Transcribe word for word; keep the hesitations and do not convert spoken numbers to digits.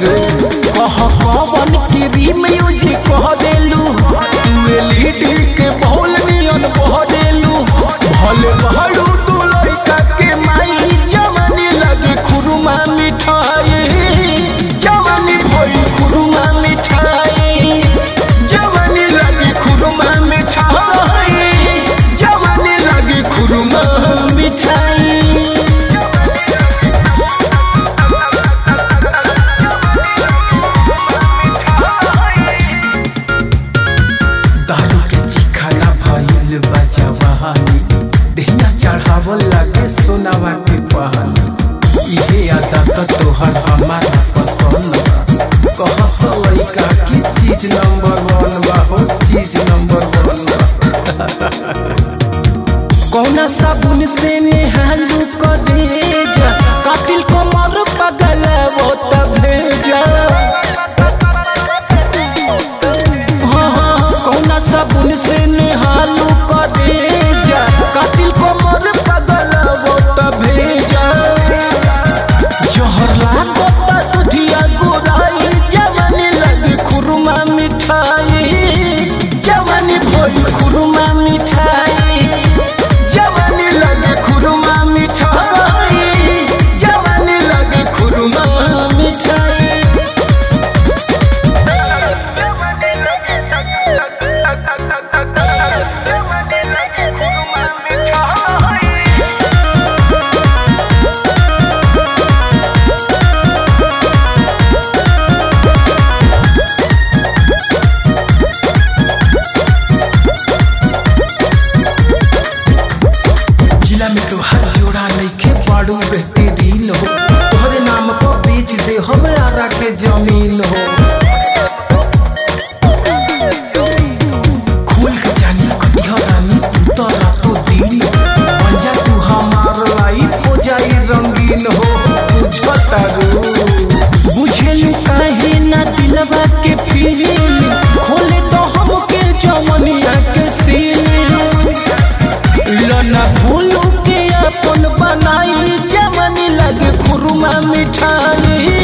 रे कह कवन क्रीम यूज कह देलू एलईडी के बॉल नियन बह देलू भले बहरू तू लड़का के माई जवानी लगे खुरमा मिठाई जवानी भई खुरमा मिठाई जवानी लगे खुरमा मिठाई जवानी लगे खुरमा मिठाई देहिया चढ़ावल लागे सोनावा के पहनी इहे आदत तोहर हमारा पसंद बा कहस लइका की चीज नंबर वन बा हो चीज नंबर वन बा कौना साबुन से नेहालू क दे जा कातिल को मर पगल वो तब भेजा हाँ कौना साबुन से नेहालू क दे कातिल को मर पगल वो तब भेजा जहर लागो दुधिया गोराई जवानी लगे खुरमा मिठाई जवानी भई खुरमा मिठाई जवानी लगे खुरमा मिठाई जवानी लगे खुरमा मिठाई बाड़ू बहती दिन हो तोहरे नाम पर बेच दे हमारा के जमीन हो खुल के जानी कटिया रानी तू तो रातों दिन बन जा तू हमार लाइफ हो जाई रंगीन हो बुझता रो बुझेलू काहे ना दिलवा के फीलिंग खोले तो हमके जवनिया के सीलिंग लना भूलू के अपन बनाई जवानी लगे खुरमा मिठाई।